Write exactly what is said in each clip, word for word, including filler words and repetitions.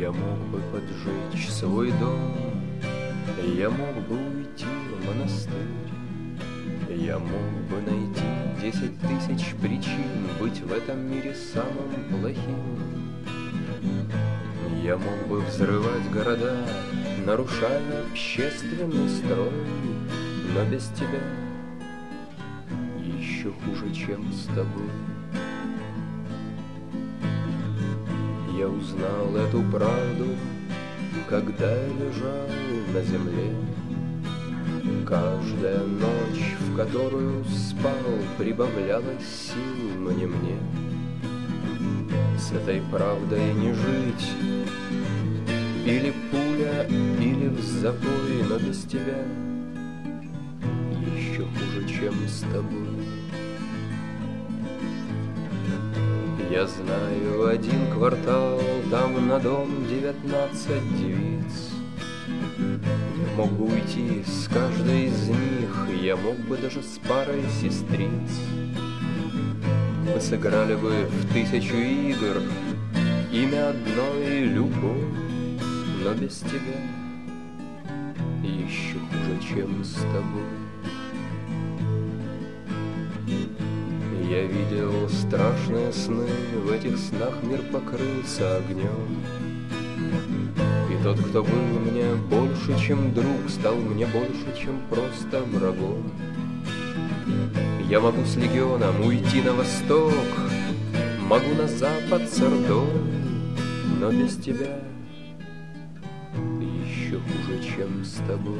Я мог бы поджечь свой дом, я мог бы уйти в монастырь, я мог бы найти десять тысяч причин быть в этом мире самым плохим. Я мог бы взрывать города, нарушая общественный строй, но без тебя еще хуже, чем с тобой. Я узнал эту правду, когда я лежал на земле. Каждая ночь, в которую спал, прибавляла сил мне мне. С этой правдой не жить, или пуля, или в запой, но без тебя еще хуже, чем с тобой. Я знаю один квартал, там на дом девятнадцать девиц. Я мог бы уйти с каждой из них, я мог бы даже с парой сестриц. Мы сыграли бы в тысячу игр, имя одной — любовь, но без тебя еще хуже, чем с тобой. Я видел страшные сны, в этих снах мир покрылся огнем. И тот, кто был мне больше, чем друг, стал мне больше, чем просто врагом. Я могу с легионом уйти на восток, могу на запад с ордой, но без тебя еще хуже, чем с тобой.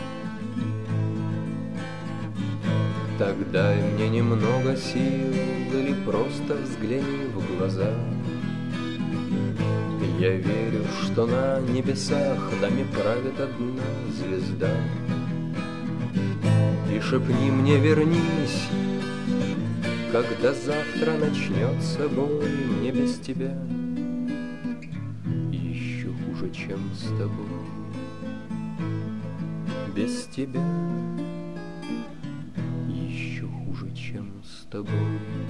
Так дай мне немного сил, или просто взгляни в глаза. Я верю, что на небесах нами правит одна звезда. И шепни мне: вернись, когда завтра начнется бой. Мне без тебя еще хуже, чем с тобой. Без тебя еще хуже, чем с тобой.